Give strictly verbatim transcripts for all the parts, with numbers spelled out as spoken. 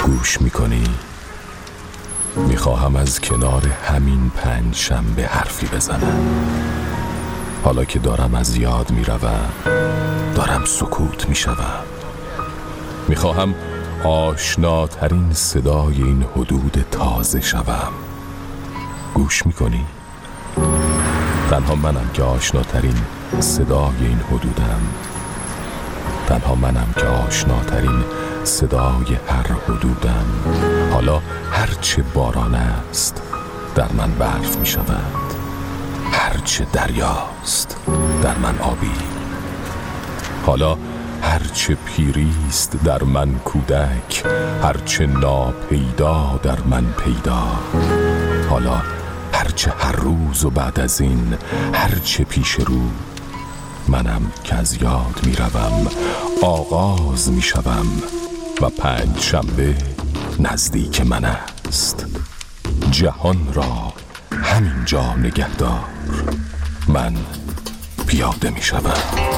گوش میکنی؟ میخواهم از کنار همین پنج شنبه حرفی بزنم. حالا که دارم از یاد میروم، دارم سکوت میشوم. میخواهم آشناترین صدای این حدود تازه شوم. گوش میکنی؟ تنها منم که آشناترین صدای این حدودم. تنها منم که آشناترین صدای هر حدودم. حالا هرچه باران است در من برف می شود، هرچه دریاست در من آبی. حالا هرچه پیریست در من کودک، هرچه ناپیدا در من پیدا. حالا هرچه هر روز و بعد از این هرچه پیش رو، منم که از یاد می روم، آغاز می شوم و پنج شنبه نزدیک من است. جهان را همینجا نگهدار، من پیاده می شوم.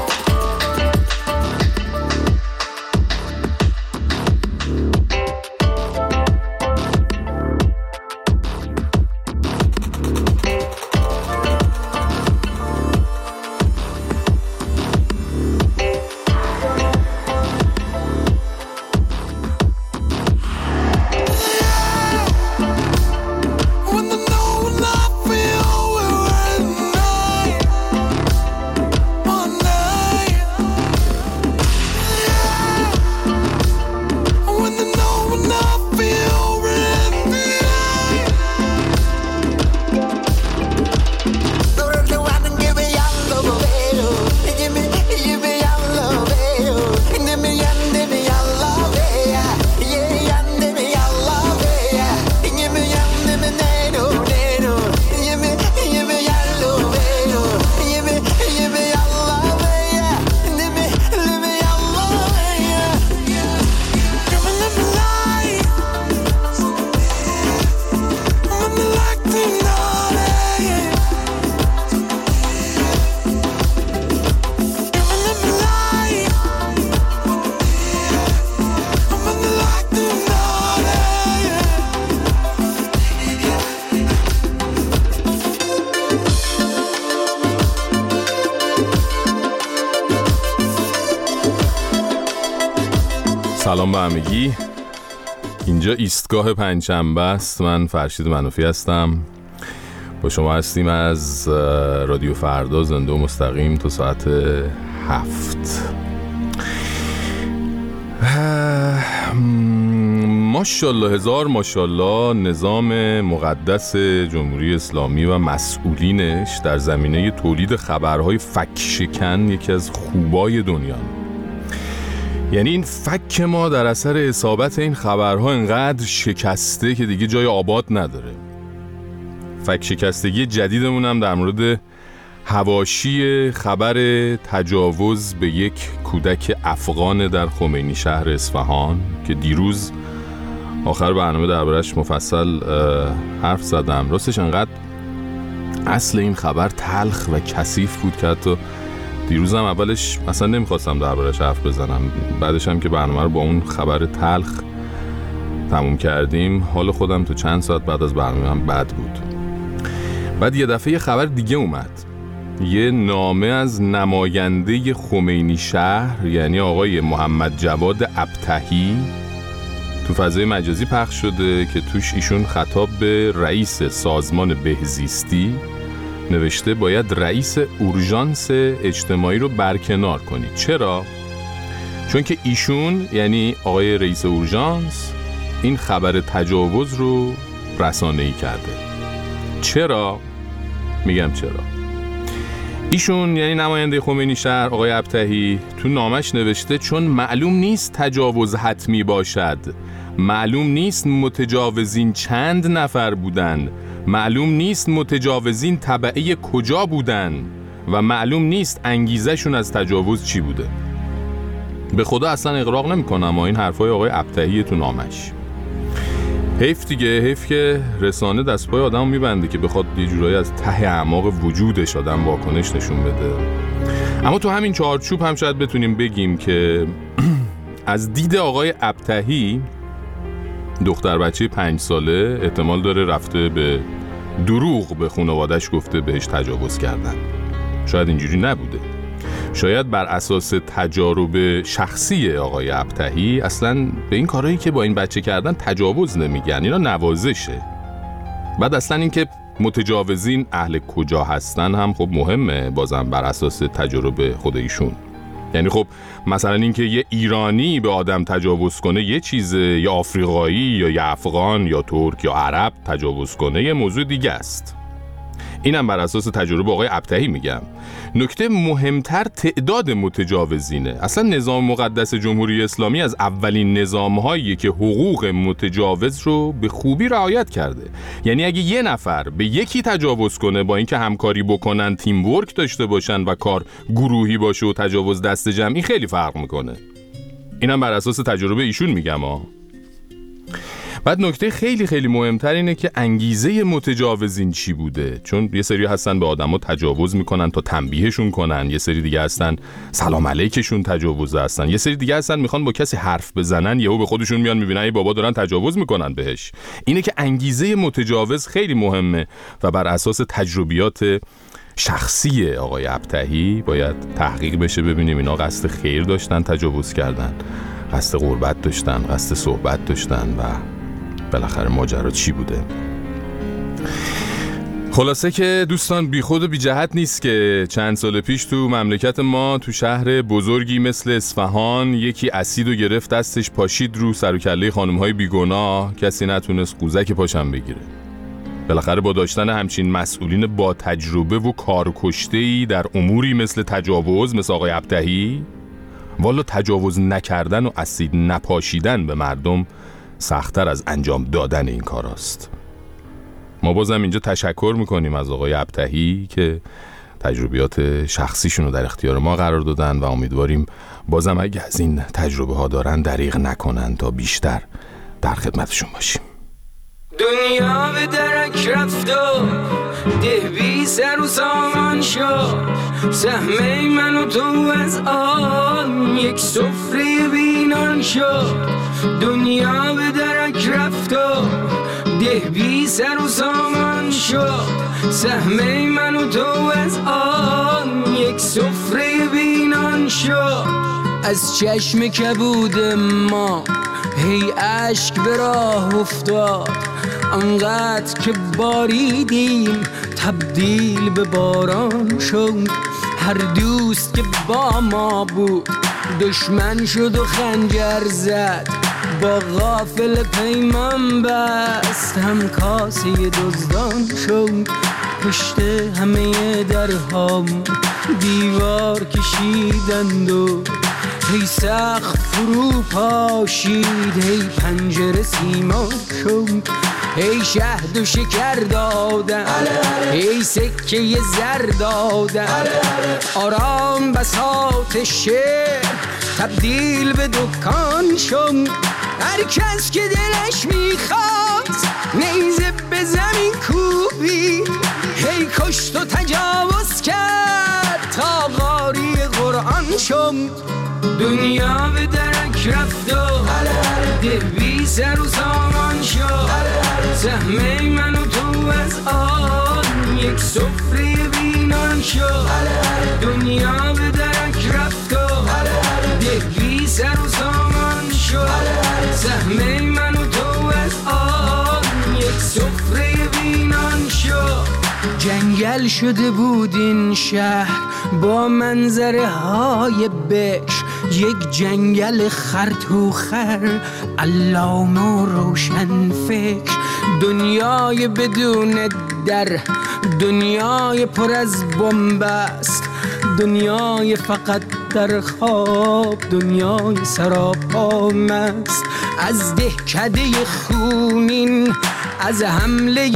سلام به همگی. اینجا ایستگاه پنجشنبه است. من فرشید منوفی هستم. با شما هستیم از رادیو فردا زنده و مستقیم تا ساعت هفت. ماشاءالله، هزار ماشاءالله، نظام مقدس جمهوری اسلامی و مسئولینش در زمینه تولید خبرهای فک‌شکن یکی از خوبای دنیا. یعنی این فک ما در اثر اصابت این خبرها انقدر شکسته که دیگه جای آباد نداره. فک شکستگی جدیدمون هم در مورد حواشی خبر تجاوز به یک کودک افغان در خمینی شهر اصفهان که دیروز آخر برنامه دربارش مفصل حرف زدم. راستش انقدر اصل این خبر تلخ و کثیف بود که حتی دیروزم اولش اصلا نمیخواستم دربارش حرف بزنم. بعدش هم که برنامه رو با اون خبر تلخ تموم کردیم، حال خودم تو چند ساعت بعد از برنامه هم بد بود. بعد یه دفعه یه خبر دیگه اومد. یه نامه از نماینده خمینی شهر، یعنی آقای محمد جواد ابتهی، تو فضای مجازی پخش شده که توش ایشون خطاب به رئیس سازمان بهزیستی نوشته باید رئیس اورژانس اجتماعی رو برکنار کنید. چرا؟ چون که ایشون، یعنی آقای رئیس اورژانس، این خبر تجاوز رو رسانه‌ای کرده. چرا؟ میگم چرا. ایشون یعنی نماینده خمینی شهر آقای ابتهی تو نامش نوشته چون معلوم نیست تجاوز حتمی باشد، معلوم نیست متجاوزین چند نفر بودن، معلوم نیست متجاوزین تبعه کجا بودن و معلوم نیست انگیزشون از تجاوز چی بوده. به خدا اصلا اغراق نمی کنم و این حرفای آقای ابتهی تو نامش. حیف دیگه، حیف که رسانه دست پای آدم میبنده که بخواد یه جورایی از ته اعماق وجودش آدم واکنش نشون بده. اما تو همین چارچوب هم شاید بتونیم بگیم که از دید آقای ابتهی دختر بچه پنج ساله احتمال داره رفته به دروغ به خانواده‌اش گفته بهش تجاوز کردن. شاید اینجوری نبوده. شاید بر اساس تجارب شخصی آقای ابطحی اصلاً به این کارهایی که با این بچه کردن تجاوز نمیگن، اینا نوازشه. بعد اصلاً این که متجاوزین اهل کجا هستن هم خب مهمه، بازم بر اساس تجربه خود ایشون. یعنی خب مثلا این که یه ایرانی به آدم تجاوز کنه یه چیزه، یا آفریقایی یا یه افغان یا ترک یا عرب تجاوز کنه یه موضوع دیگه است. اینم بر اساس تجربه آقای ابطحی میگم. نکته مهمتر تعداد متجاوزینه. اصلا نظام مقدس جمهوری اسلامی از اولین نظام‌هایی که حقوق متجاوز رو به خوبی رعایت کرده. یعنی اگه یه نفر به یکی تجاوز کنه، با اینکه همکاری بکنن، تیم ورک داشته باشن و کار گروهی باشه و تجاوز دست جمعی، خیلی فرق میکنه. اینم بر اساس تجربه ایشون میگم ها. بعد نکته خیلی خیلی مهمتر اینه که انگیزه متجاوزین چی بوده. چون یه سری هستن به آدمو تجاوز میکنن تا تنبیهشون کنن، یه سری دیگه هستن سلام علیکشون تجاوز هستن، یه سری دیگه هستن میخوان با کسی حرف بزنن، یهو به خودشون میان میبینن ای بابا دارن تجاوز میکنن بهش. اینه که انگیزه متجاوز خیلی مهمه و بر اساس تجربیات شخصی آقای ابطحی باید تحقیق بشه، ببینیم اینا قصد خیر داشتن تجاوز کردن، قصد قربت داشتن، قصد صحبت داشتن و بالاخره ماجرا چی بوده. خلاصه که دوستان بی خود و بی جهت نیست که چند سال پیش تو مملکت ما تو شهر بزرگی مثل اصفهان یکی اسیدو گرفت دستش پاشید رو سر و کله خانم‌های بیگناه، کسی نتونست قوزک پاشم بگیره. بالاخره با داشتن همچین مسئولین با تجربه و کارکشته‌ای در اموری مثل تجاوز، مثل آقای ابطحی، والا تجاوز نکردن و اسید نپاشیدن به مردم سخت‌تر از انجام دادن این کار است. ما بازم اینجا تشکر میکنیم از آقای ابطحی که تجربیات شخصیشون رو در اختیار ما قرار دادن و امیدواریم بازم اگه از این تجربه ها دارن دریغ نکنن تا بیشتر در خدمتشون باشیم. دنیا به درک رفت و ده بی سر و سامان شد، سهم من و تو از آن یک سفره بینان شد. دنیا به درک رفت و ده بی سر و سامان شد، سهم من و تو از آن یک سفره بینان شد. از چشم کبود ما هی اشک به راه افتاد، انقدر که باریدیم تبدیل به باران شد. هر دوست که با ما بود دشمن شد و خنجر زد، با غافل پیمان بست هم کاسه دزدان شد. پشت همه درهام دیوار کشیدند و هی سقف فرو پاشید، هی پنجره سیمان شد، هی شهد و شکر دادن، هی سکه زر دادن. آرام بساط شعر تبدیل به دکان شد. هر کس که دلش میخواست نیزه به زمین کوبید، هی کشت و تجاوز کرد تا قاری قرآن شد. دنیا به درک رفت و ده بی سر و سامان شد، سهم من و تو از آن یک سفره بینان شد. دنیا به درک رفت و ده بی سر و سامان شد، سهم من و تو از آن یک سفره بینان شد. جنگل شده بود این شهر با منظره های بکر، یک جنگل خر تو خر، علامه و روشن فکر. دنیای بدون در، دنیای پر از بنبست، دنیای فقط در خواب، دنیای سراپا مست. از دهکده خونین، از حمله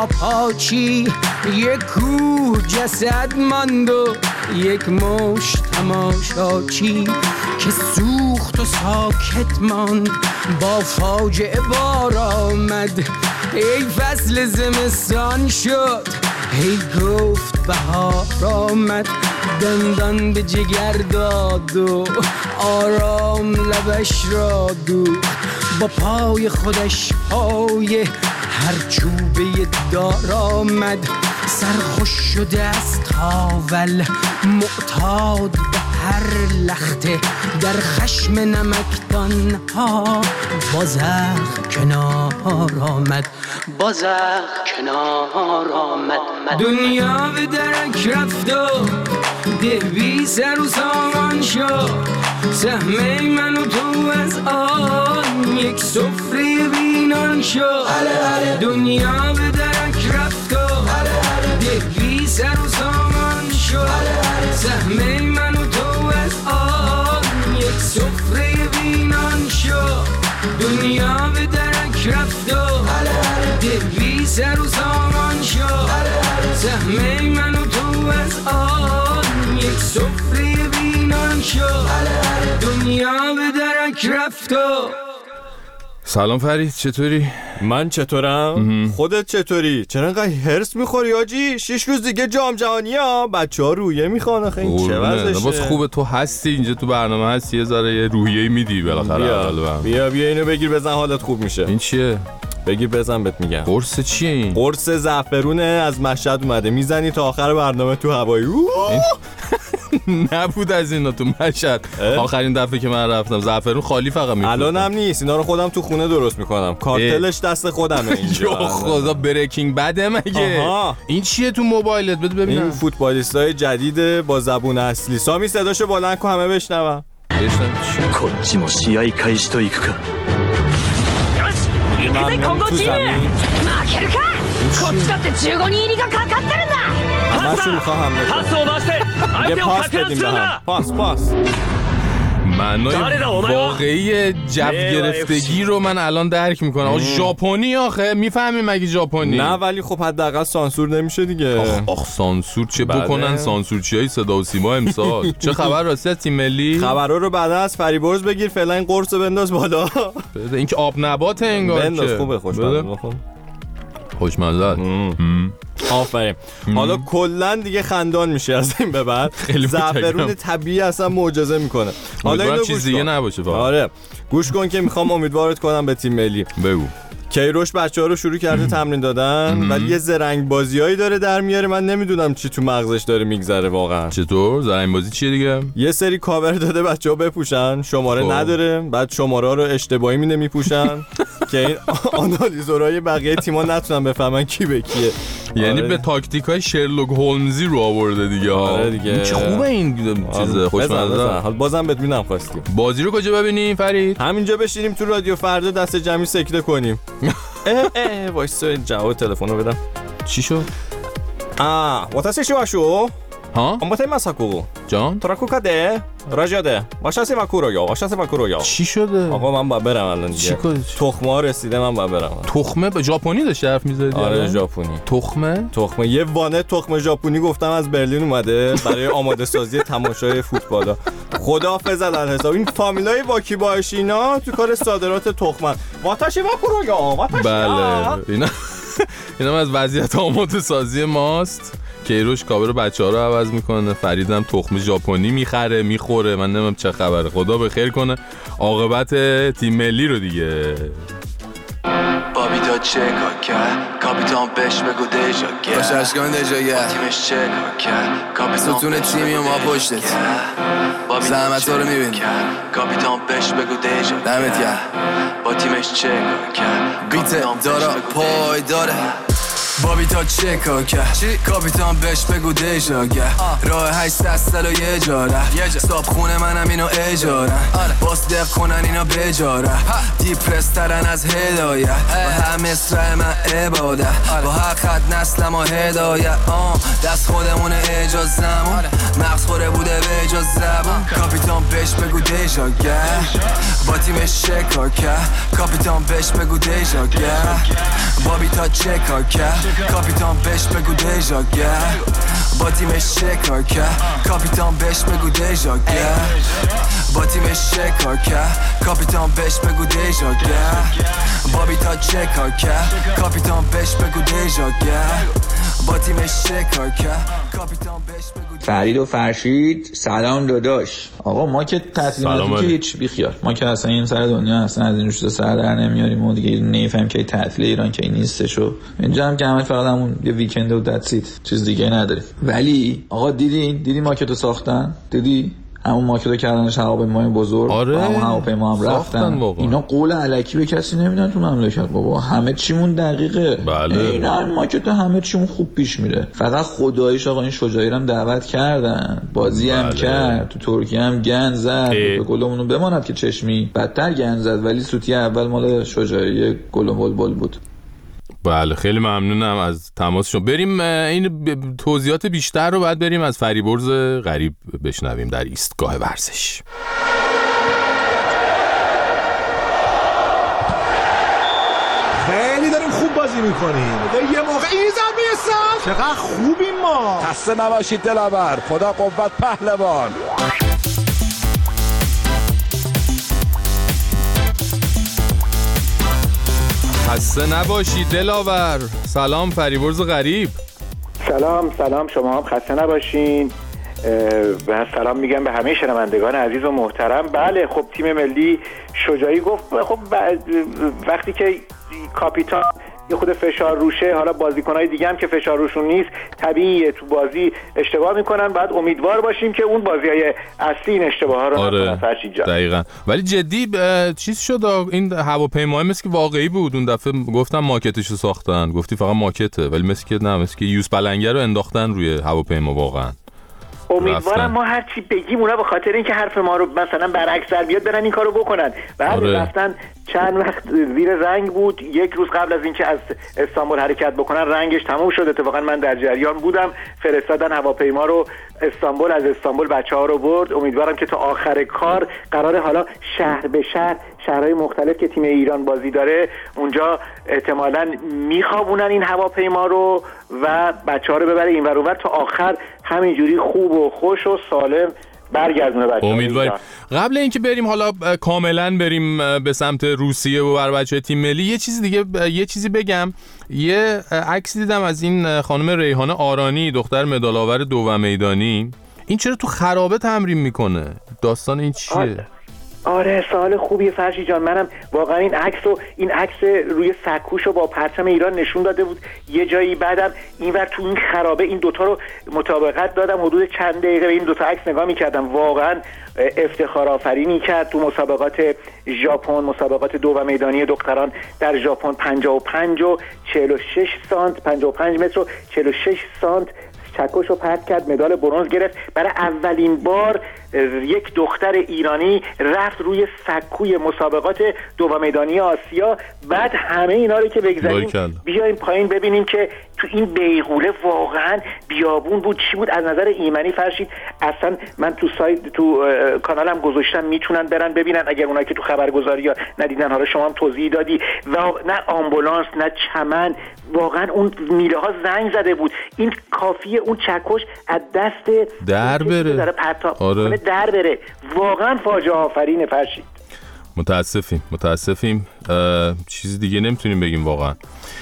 آپاچی، یک کوه جسد ماند و یک مشت تماشاچی که سوخت و ساکت ماند. با فاجعه بار آمد، ای فصل زمستان شد، هی گفت بهار آمد. دندان به جگر داد و آرام لبش را دوخت، با پای خودش پای هر چوبه دار آمد، سرخوش شده از تاول معتاد به هر لخته، در خشم نمکدان ها بازخ کنار آمد، بازخ کنار آمد. دنیا به درک رفت و ده بی سر و سامان شد، سهم من و تو از آن یک سفره بینان شد. دنیا به درک رفت و ده بی سر و سامان شد، سهم من و تو از آن یک سفره بینان شد. دنیا به درک رفت و ده بی سر و سامان شد، سهم من و تو از آن یک سفره بینان شد. دنیا به درک رفت و سلام فرید، چطوری؟ من چطورم؟ خودت چطوری؟ چرا انقدر هرس میخوری آجی؟ شش روز دیگه جام جهانی ها، بچه ها رویه میخوان. آخه این چه وضعشه؟ باز خوبه تو هستی اینجا تو برنامه هستی، یه ذره یه روحیه‌ای میدی بالاخره. بیا. بیا بیا اینو بگیر بزن حالت خوب میشه. این چیه؟ بگیر بزن بهت میگم. قرص چیه این؟ قرص زعفرونه، از مشهد اومده، میزنی تا آخر برنامه تو هوایی. نبود از اینا تو مشهد. آخرین دفعه که من رفتم زعفرون خالی فقط میفروختن. الان هم نیست، اینا رو خودم تو خونه درست میکنم، کارتلش دست خودمه اینجا. خدا بریکینگ بده مگه؟ آها. این چیه تو موبایلت؟ بده ببینم. این فوتبالیستای جدید با زبون اصلی. سامی صداشو بلند کن همه بشنون. بشنون چی؟ こっちも試合開始といくか。 今のتو زمین 負けるか。こっちだってじゅうごにん入りがかかってるんだ。 همشون میخوام パスを回して相手をかく乱するんだ。 پاس پاس. معنای واقعی جو گرفتگی رو من الان درک میکنم. آخه ژاپنی آخه میفهمی مگه ژاپنی؟ نه ولی خب حداقل سانسور نمیشه دیگه. آخ آخ سانسور چه بکنن سانسورچیای صدا و سیما امسال. چه خبر راستی از تیم ملی؟ خبرها رو بعدا از فریبرز بگیر، فعلا این قرص بنداز بالا. بده این که آب نبات انگار. بنداز خوبه، خوشمزه. خوشمزه. آفرین. حالا کلا دیگه خندان میشه از این به بعد. زعفرون طبیعی اصلا معجزه میکنه. حالا اینو چیز دیگه نباشه واقعا. آره گوش کن که میخوام امیدوارت کنم به تیم ملی. بگو. کیروش بچه‌ها رو شروع کرده تمرین دادن، ولی یه زرنگ بازیایی داره در میاره، من نمیدونم چی تو مغزش داره میگذره واقعا. چطور؟ زرنگ بازی چیه دیگه؟ یه سری کاور داده بچه‌ها بپوشن، شماره خوب. نداره، بعد شماره رو اشتباهی مینه میپوشن که این آنالیزورای بقیه تیم‌ها نتونن بفهمن کی به کیه. یعنی آره. به تاکتیکای شرلوک هولمزی رو آورده دیگه. آره دیگه. چه خوبه این چیزه، خوشمزه. حالا بازم بهت میدم خواستی. بازی رو کجا ببینیم فرید؟ همینجا بشینیم تو رادیو فردا دست جمعی سکته کنیم. اه اه وایسا جواب تلفن رو بدم. چی شد؟ آ واتاسی شو شو ها؟ امباته ماساکو جان؟ تراکو کده راجاده واشاسی واکورو یا واشاسی واکورو یا. چی شده؟ آقا من باید برم الان دیگه. تخمه ها رسیده، من باید برم. تخمه به ژاپنی داشت حرف می‌زدی؟ آره ژاپنی. تخمه؟ تخمه یه وانه تخمه ژاپنی گفتم از برلین اومده برای آماده سازی تماشای فوتبال. خداحافظ الحساب این فامیلای واکی باشینا تو کار صادرات تخمه. واتاشی واکورو یا واتاشی. بله. اینا اینا از وضعیت آماده سازی ماست. کیروش کاور بچه‌ها رو عوض میکنه، فریدم تخم ژاپنی میخره میخوره، من نمیدونم چه خبره. خدا به خیر کنه عاقبت تیم ملی رو دیگه. بابی داد چه کار کرد کاپیتان بهش بگو دیجا کرد باشه اشکان دیجا کرد تیمش چه کار کرد کاپیتان ستون تیمی و ما پشتت زحمت ها رو میبینی کاپیتان بهش بگو دیجا دمت کرد با تیمش چه کار کرد بیت دارا پای داره بابی تا چه کار کرد کاپیتان بهش بگو دیجا کرد راه هشتصد سال و یه جاره صاحب خونه منم اینو اجاره باس دق کنن اینا بجاره دیپرس ترن از هدایت با هم اسرائیل من عباده با هر خط نسلم و هدایت دست خودمون اجازمون مغز خوره بوده به اجاز زبون کاپیتان بهش بگو دیجا کرد با تیمش چه کار کرد کاپیتان بهش بگو دیجا کرد بابی تا چه کار کرد کاپیتان بهش بگو دیجا کرد با تیمش چه کار کرد کاپیتان بهش بگو دیجا کرد با تیمش چه کار کرد کاپیتان بهش بگو دیجا کرد بابی تا چه کار کرد کاپیتان بهش بگو دیجا کرد با تیمش چه کار کرد کاپیتان بهش بگو فرید و فرشید سلام داداش. آقا ما که تعطیلیم که هیچ بیخیال، ما که اصلا این سر دنیا اصلا از این چیزا سر در نمیاریم و دیگه نمیفهمیم که تعطیل ایران که نیستش و اینجا هم که همه فقط همون یه ویکند و دتسیت، چیز دیگه نداریم. ولی آقا دیدین دیدی ماکتو ساختن؟ دیدی همون ماکتو کردنش هواپیمای بزرگ؟ آره. همون هواپیما هم رفتن. اینا قول الکی به کسی نمیدن تو مملکت بابا، همه چیمون دقیقه. بله. اینا ماکتو همه چیمون خوب پیش میره. فقط خداییش آقا این شجاعی رو هم دعوت کردن، بازی هم بله. کرد، تو ترکیه هم گند زد، به گلمونو بماند که چشمی بدتر گند زد، ولی سوتی اول مال شجاعی گل و بلبل بود. بله خیلی ممنونم از تماسشون. بریم این توضیحات بیشتر رو بعد بریم از فریبرز غریب بشنویم در ایستگاه ورزش. خیلی داریم خوب بازی میکنیم. یه موقع این زمین ساز چقدر خوبیم ما. خسته نباشید دلاور، خدا قوت پهلوان. خسته نباشید دلاور. سلام فریبرز غریب. سلام سلام، شما هم خسته نباشین و سلام میگم به همه شنوندگان عزیز و محترم. بله خب تیم ملی شجاعی گفت خب وقتی که کاپیتان یه خود فشار روشه، حالا بازیکنای دیگه هم که فشار روشون نیست طبیعیه تو بازی اشتباه میکنن، بعد امیدوار باشیم که اون بازیای اصلی این اشتباها رو آره دقیقاً. ولی جدی چیز شد این هواپیمای مثل که واقعی بود اون دفعه، گفتم ماکتشو ساختن، گفتی فقط ماکته، ولی مثل که نه، مثل که یوز پلنگر رو انداختن روی هواپیما. واقعا امیدوارم ما هر چی بگیم اونا به خاطر اینکه حرف ما رو مثلا برعکس در بیاد برن این کارو بکنن. بعد آره. رفتن چند وقت زیر رنگ بود، یک روز قبل از اینکه از استانبول حرکت بکنن رنگش تموم شد. اتفاقا من در جریان بودم، فرستادن هواپیما رو استانبول، از استانبول بچه‌ها رو برد. امیدوارم که تا آخر کار قراره حالا شهر به شهر، شهرهای مختلف که تیم ایران بازی داره اونجا احتمالاً میخوابونن این هواپیما رو و بچه‌ها رو ببره اینور اونور تا آخر همینجوری خوب و خوش و سالم برگردونه بچه‌ها. امیدواریم. قبل اینکه بریم حالا کاملا بریم به سمت روسیه و بر بچه‌های تیم ملی، یه چیز دیگه یه چیزی بگم. یه عکسی دیدم از این خانم ریحانه آرانی، دختر مدال‌آور دو میدانی. این چرا تو خرابه تمرین میکنه؟ داستان این چیه؟ آره. آره سوال خوبیه فرشی جان. منم واقعا این عکس رو این عکس روی سکوشو با پرچم ایران نشون داده بود یه جایی، بعدم اینور تو این خرابه این دوتا رو مطابقت دادم، حدود چند دقیقه به این دوتا عکس نگاه میکردم. واقعا افتخار آفرینی کرد تو مسابقات ژاپن، مسابقات دو میدانی دختران در ژاپن. پنجاه و پنج و چهل و شش سانت، پنجاه و پنج متر و چهل و شش سانت چکشو پرت کرد، مدال برنز گرفت. برای اولین بار یک دختر ایرانی رفت روی سکوی مسابقات دو میدانی آسیا. بعد همه اینا رو که بگذاریم بیایم پایین ببینیم که تو این بیغوله واقعا بیابون بود، چی بود از نظر ایمنی فرشید. اصلا من تو سایت تو کانالم گذاشتم، میتونن برن ببینن اگر اونایی که تو خبرگزاری ها ندیدن. حالا شما هم توضیح دادی و نه آمبولانس نه چمن، واقعا اون میله ها زنگ زده بود. این کافیه اون چکش از دست در بره آره. در بره. واقعا فاجعه آفرینه فرشید. متاسفیم متاسفیم چیز دیگه نمیتونیم بگیم واقعا.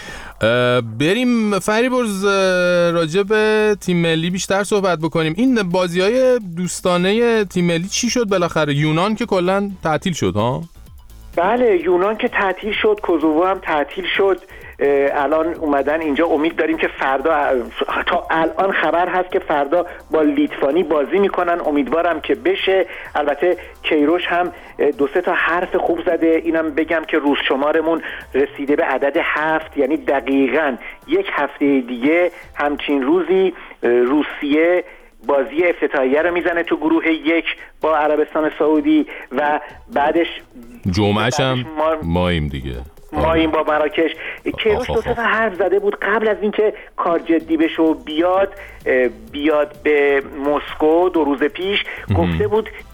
بریم فریبرز راجع به تیم ملی بیشتر صحبت بکنیم. این بازی‌های دوستانه تیم ملی چی شد بالاخره؟ یونان که کلا تعطیل شد ها؟ بله یونان که تعطیل شد، کوزوو هم تعطیل شد. الان اومدن اینجا، امید داریم که فردا، تا الان خبر هست که فردا با لیتوانی بازی میکنن، امیدوارم که بشه. البته کیروش هم دو سه تا حرف خوب زده. اینم بگم که روز شمارمون رسیده به عدد هفت، یعنی دقیقاً یک هفته دیگه همچین روزی روسیه بازی افتتاحیه رو میزنه تو گروه یک با عربستان سعودی و بعدش جمعه‌ش هم ماییم دیگه ما این با مراکش. کیروش دو سه تا حرف زده بود قبل از اینکه کار جدی بشه و بیاد بیاد به مسکو دو روز پیش. گفته بود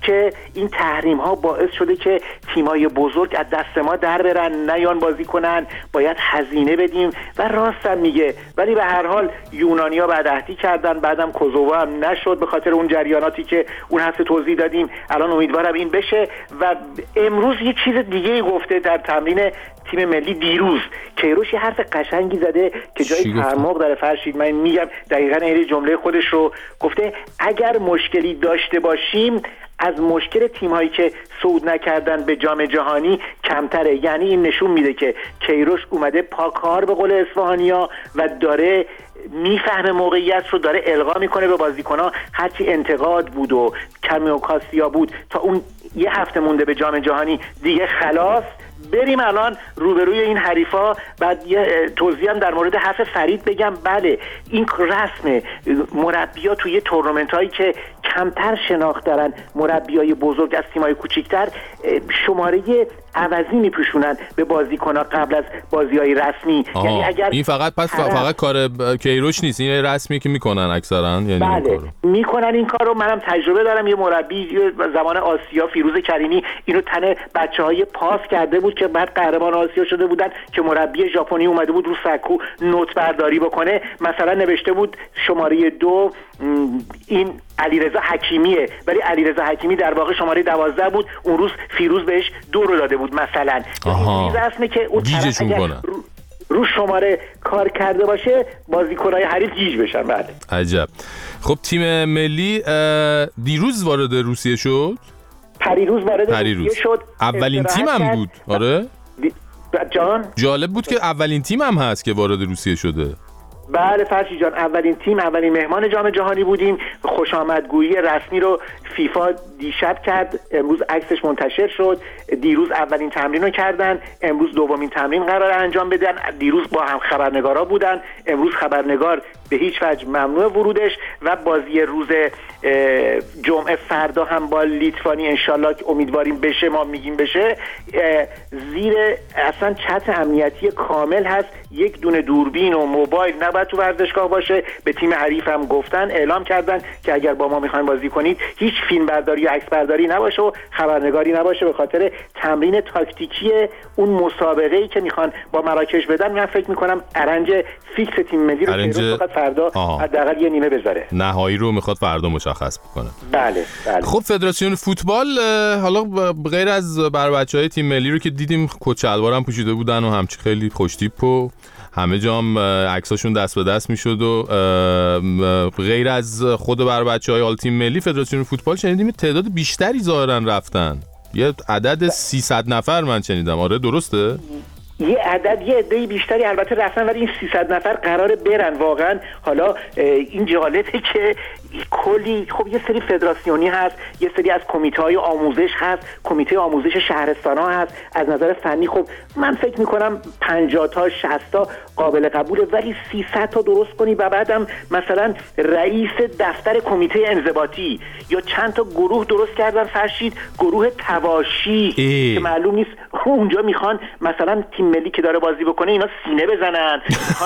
که این تحریم ها باعث شده که تیمای بزرگ از دست ما در برن، نیان بازی کنن، باید هزینه بدیم و راستم میگه. ولی به هر حال یونانیا بدعهدی کردن، بعدم کوزوو هم نشد به خاطر اون جریاناتی که اون هفته توضیح دادیم. الان امیدوارم این بشه. و امروز یه چیز دیگه گفته در تمرین تیم ملی دیروز، کیروش یه حرف قشنگی زده که جای تعمق داره. فرشید من میگم دقیقاً این جمله خودش رو گفته: اگر مشکلی داشته باشیم از مشکل تیم‌هایی که صعود نکردن به جام جهانی کمتره. یعنی این نشون میده که کیروش اومده پاکار به قول اصفهانی‌ها و داره میفهمه موقعیت رو، داره القا میکنه به بازیکن‌ها. هرچی انتقاد بود و کمی و کاسیا بود تا اون یه هفته مونده به جام جهانی دیگه خلاص، بریم الان روبروی این حریفا. بعد یه توضیح هم در مورد حرف فرید بگم. بله این رسمه، مربی‌ها توی تورنمنت‌هایی که کمتر شناخت دارن، مربیای بزرگ از تیم‌های کوچیک‌تر، شماره عوضی میپوشونن به بازیکن‌ها قبل از بازی‌های رسمی. آها. یعنی اگر این فقط پس طرف... فقط کار کیروش نیست، این رسمی که میکنن اکثرا. یعنی بله میکنن این کارو. منم تجربه دارم. یه مربی زمان آسیا فیروز کریمی اینو تن بچه‌های پاس کرده بود که بعد قهرمان آسیا شده بودن که مربی ژاپنی اومده بود رو سکو نوت برداری بکنه. مثلا نوشته بود شماره دو این علیرضا حکیمیه، ولی علیرضا حکیمی در واقع شماره دوازده بود. اون روز فیروز بهش دو رو داده بود مثلا. این رسمه که اون طرف اگر رو, رو شماره کار کرده باشه بازیکن‌های حریف گیج بشن. بله عجب. خب تیم ملی دیروز وارد روسیه شد، پریروز وارد روسیه شد. اولین تیم هم بود. آره جان جالب بود که اولین تیم هم هست که وارد روسیه شده. بله فرشی جان، اولین تیم، اولین مهمان جام جهانی بودیم. خوش آمدگویی رسمی رو فیفا دیشب کرد، امروز عکسش منتشر شد. دیروز اولین تمرین رو کردن، امروز دومین تمرین قرار انجام بدن. دیروز با هم خبرنگارا بودن، امروز خبرنگار به هیچ وجه ممنوع ورودش. و بازی روز جمعه فردا هم با لیتوانی انشالله که امیدواریم بشه، ما میگیم بشه، زیر اصلا چتر امنیتی کامل هست. یک دونه دوربین و موبایل نباید تو ورزشگاه باشه. به تیم حریف هم گفتن، اعلام کردن که اگر با ما میخواین بازی کنید هیچ فیلم برداری یا عکس برداری نباشه و خبرنگاری نباشه، به خاطر تمرین تاکتیکی اون مسابقه‌ای که میخوان با مراکش بدن. من فکر میکنم ارنج فیکس تیم ملی رو ارنج... فقط فردا حداقل یه نیمه بذاره. نهایی رو میخواد فردا مشخص بکنه. بله بله. خب فدراسیون فوتبال حالا غیر از بر بچهای تیم ملی رو که دیدیم کت شلوار هم پوشیده بودن و همچی خیلی خوش تیپ و همه جام عکساشون دست به دست میشد و غیر از خود بر بچهای آل تیم ملی، فدراسیون فوتبال شنیدیم تعداد بیشتری ظاهرا رفتن. یه عدد سیصد نفر من شنیدم. آره درسته؟ یه عدد یه عده بیشتری البته رفتن، ولی این سیصد نفر قراره برن واقعا. حالا این جالبه که کلی خب یه سری فدراسیونی هست، یه سری از کمیته‌های آموزش هست، کمیته آموزش شهرستان‌ها هست. از نظر فنی خب من فکر می‌کنم پنجاه تا شصت تا قابل قبوله، ولی سیصد تا درست کنی و بعدم مثلا رئیس دفتر کمیته انضباطی یا چند تا گروه درست کردن. فرشید گروه تواشی ای. که معلوم نیست اونجا میخوان مثلا تیم ملی که داره بازی بکنه اینا سینه بزنن، میخوان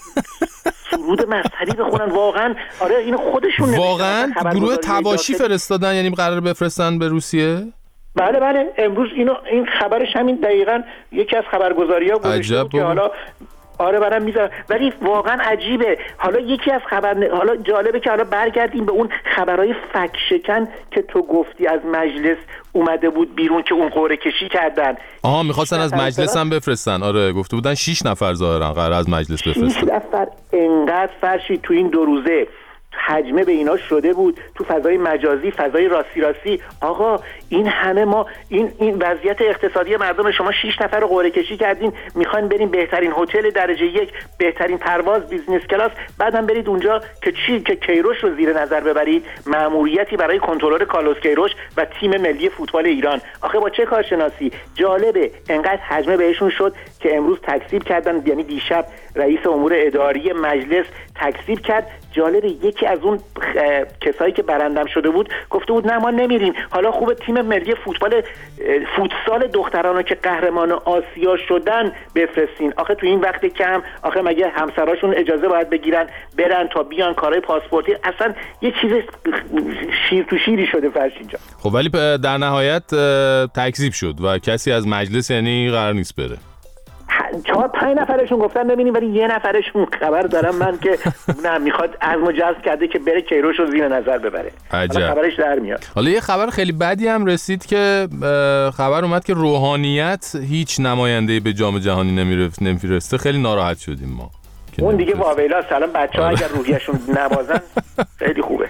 سرود مذهبی بخونن. واقعا آره اینو خودشون واقعا گروه تواشی فرستادن، یعنی قرار بفرستن به روسیه. بله بله امروز اینو این خبرش همین دقیقاً یکی از خبرگزاری‌ها گذاشته که حالا آره برام میذارم. ولی واقعا عجیبه. حالا یکی از خبر حالا جالبه که حالا برگردیم به اون خبرهای فک شکن که تو گفتی از مجلس اومده بود بیرون که اون قرعه کشی کردن. آها میخواستن از مجلس هم بفرستن. آره گفته بودن شش نفر ظاهرا قرار از مجلس بفرستن. شش نفر انقدر فرشی تو این دو روزه حجمه به اینا شده بود تو فضای مجازی، فضای راستی راستی. آقا این همه ما این این وضعیت اقتصادی مردم، شما شش نفر رو قرعه کشی کردین، میخواین بریم بهترین هتل درجه یک، بهترین پرواز بیزنس کلاس، بعدم برید اونجا که چی که کیروش رو زیر نظر ببرید، مأموریتی برای کنترل کارلوس کیروش و تیم ملی فوتبال ایران. آخه با چه کارشناسی؟ جالبه انقدر حجمه بهشون شد که امروز تکذیب کردن، یعنی دیشب رئیس امور اداری مجلس تکذیب کرد جالب یکی از اون کسایی که برندم شده بود گفته بود نه ما نمیریم، حالا خوبه تیم ملی فوتبال فوتسال دخترانو که قهرمان آسیا شدن بفرستین. آخه تو این وقت کم آخه مگه همسراشون اجازه باید بگیرن برن تا بیان کارهای پاسپورتی؟ اصلا یه چیز شیر تو شیری شده فرشید جان. خب ولی در نهایت تکذیب شد و کسی از مجلس یعنی قرار نیست بره. چهار پنج نفرشون گفتن ببینیم، ولی یه نفرشون خبر دارم من که نه میخواد عزم و جزم کرده که بره کیروش رو زیر نظر ببره. عجب. خبرش در میاد. حالا یه خبر خیلی بدی هم رسید که خبر اومد که روحانیت هیچ نماینده‌ای به جام جهانی نمیفرسته. خیلی ناراحت شدیم ما. اون دیگه واویلا سلام بچه‌ها اگر روحیشون نبازن خیلی خوبه.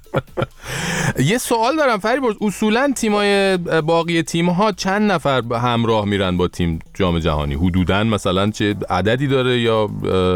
یه سوال دارم فریبرز، اصولا تیمای باقی تیم‌ها چند نفر همراه میرن با تیم جام جهانی؟ حدوداً مثلا چه عددی داره یا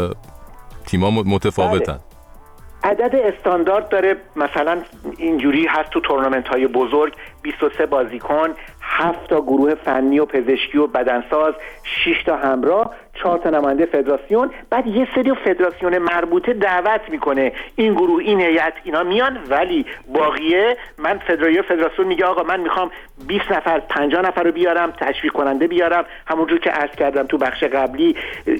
تیم‌ها متفاوتن؟ بله. عدد استاندارد داره، مثلا اینجوری هست تو تورنمنت‌های بزرگ بیست و سه بازیکن، هفت تا گروه فنی و پزشکی و بدنساز، شش تا همراه، چهار تا نماینده فدراسیون، بعد یه سری فدراسیون مربوطه دعوت میکنه این گروه این هیئت اینا میان، ولی باقیه من فدراسیون فدراسیون میگه آقا من میخوام بیست نفر پنجاه نفر رو بیارم، تشویق کننده بیارم، همونجور که عرض کردم تو بخش قبلی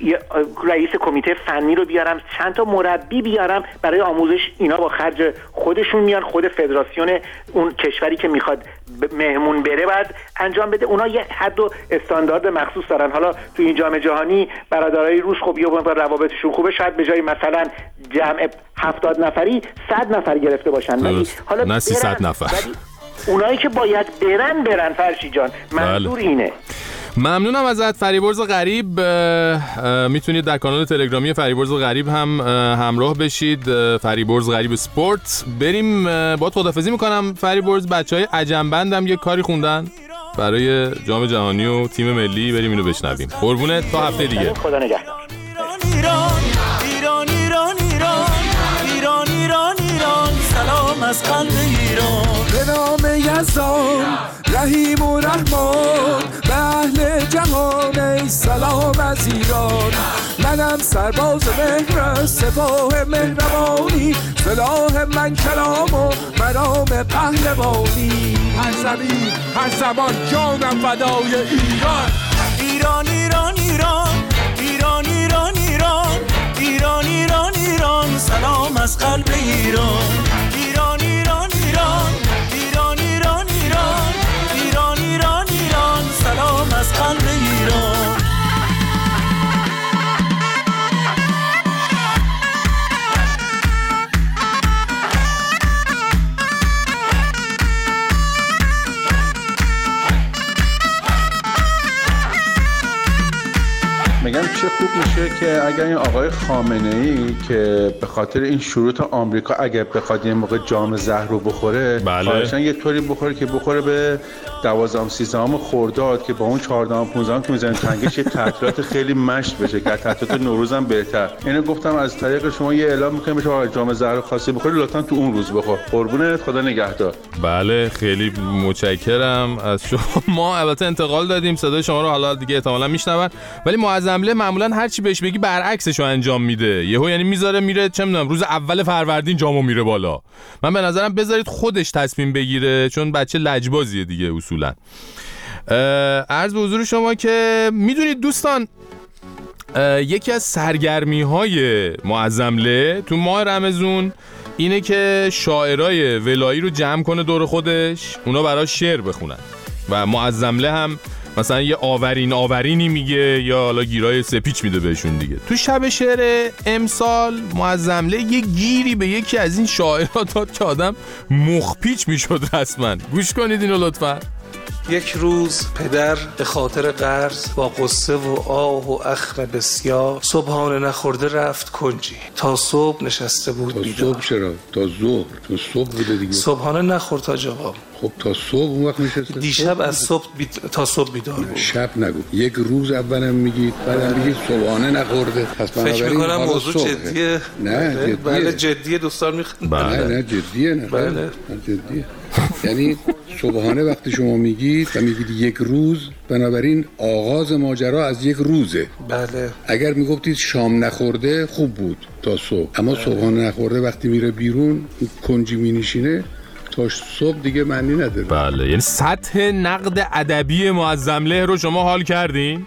رئیس کمیته فنی رو بیارم، چند تا مربی بیارم برای آموزش، اینا با خرج خودشون میان، خود فدراسیون اون کشوری که میخواد مهمون بره بعد انجام بده، اونا یه حد و استاندارد مخصوص دارن. حالا تو این جام جهانی برادرای روس خب یه با روابطشون خوبه، شاید به جای مثلا جمع هفتاد نفری صد نفر گرفته باشن، ولی حالا نه سیصد نفر، ولی اونایی که باید برن برن فرشی جان، منظور اینه. ممنونم ازت فریبرز غریب. میتونید در کانال تلگرامی فریبرز غریب هم همراه بشید، فریبرز غریب اسپورت. بریم با خدافظی میکنم فریبرز. بچهای عجمبند هم یه کاری خوندن برای جام جهانی و تیم ملی، بریم اینو بشنویم. قربونه تا هفته دیگه. خدا نگهدار. ایران ایران ایران ایران ایران ایران ایران سلام از قلب ایران، به نام یزدان رحیم و رحمان، به اهل جهان ای سلام از ایران. منم سرباز مهر سپاه مهربانی، سلاح من کلام و مرام پهلوانی، هر زمین هر زمان جانم فدای ایران. ایران ایران ایران ایران ایران ایران ایران ایران ایران سلام از قلب ایران. ایران ایران ایران ایران ایران ایران ایران ایران ایران سلام از قلب ایران. میگم چه خوب میشه که اگر این آقای خامنه‌ای که به خاطر این شروط آمریکا اگر بخواد یه موقع جام زهر رو بخوره، بله. خواهشاً یه طوری بخوره که بخوره به دوازدهم سیزدهم خرداد که با اون چهاردهم پانزدهم که میزنن تنگش یه تعطیلات خیلی مشت بشه که تعطیلات نوروز هم بهتر. اینو گفتم از طریق شما یه اعلام میکنم بشه آقا جام زهر رو خاصی بخوره لطفاً تو اون روز بخور. قربونت، خدا نگهدار. بله خیلی متشکرم از شما. ما البته انتقال دادیم، صدای شما رو حالا دیگه احتمالاً میشنون، ولی معظمله معمولاً هر چی بهش بگی برعکسش رو انجام میده. یهو یعنی میذاره میره چه میدونم روز اول فروردین جامو میره بالا. من به نظرم بذارید خودش تصمیم بگیره، چون بچه لجبازیه دیگه اصولاً. عرض به حضور شما که میدونید دوستان، یکی از سرگرمی‌های معظمله تو ماه رمضان اینه که شاعرای ولایی رو جمع کنه دور خودش، اونا براش شعر بخونن و معظمله هم مثلا یه آورین آورینی میگه یا حالا گیرای سپیچ میده بهشون دیگه. تو شب شعر امسال معظمله یه گیری به یکی از این شاعرها داد که آدم مخپیچ میشد رسما. گوش کنید اینو لطفا. یک روز پدر به خاطر قرض با قصه و آه و اخم بسیار صبحانه نخورده رفت کنجی، تا صبح نشسته بود بیدار. تا صبح چرا؟ تا ظهر، تا صبح بوده دیگه. صبحانه نخورد تا جواب. خب تا صبح اون وقت نشسته. دیشب از صبح بید... تا صبح بیدار بود. شب نگو، یک روز اولم میگید، بعدم میگید صبحانه نخورده. پس فکر میکنم موضوع جدیه. نه جدیه. بله جدیه دوستان میخوام. بله. نه نه جدیه نه. بله. جدیه. یعنی صبحانه وقتی شما میگید و میگید یک روز، بنابراین آغاز ماجرا از یک روزه. بله. اگر میگفتید شام نخورده خوب بود تا صبح، اما بله. صبحانه نخورده وقتی میره بیرون کنجی مینشینه تا صبح دیگه معنی نداره. بله، یعنی سطح نقد ادبی معظمله رو شما حال کردین؟